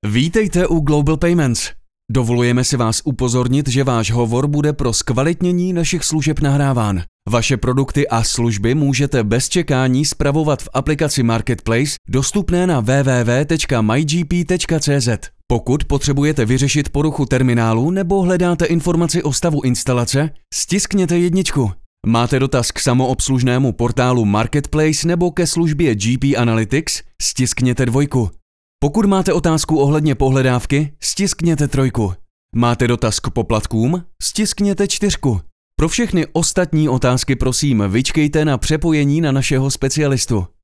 Vítejte u Global Payments. Dovolujeme si vás upozornit, že váš hovor bude pro zkvalitnění našich služeb nahráván. Vaše produkty a služby můžete bez čekání spravovat v aplikaci Marketplace dostupné na www.mygp.cz. Pokud potřebujete vyřešit poruchu terminálu nebo hledáte informaci o stavu instalace, stiskněte 1. Máte dotaz k samoobslužnému portálu Marketplace nebo ke službě GP Analytics, stiskněte 2. Pokud máte otázku ohledně pohledávky, stiskněte 3. Máte dotaz k poplatkům, stiskněte 4. Pro všechny ostatní otázky prosím vyčkejte na přepojení na našeho specialistu.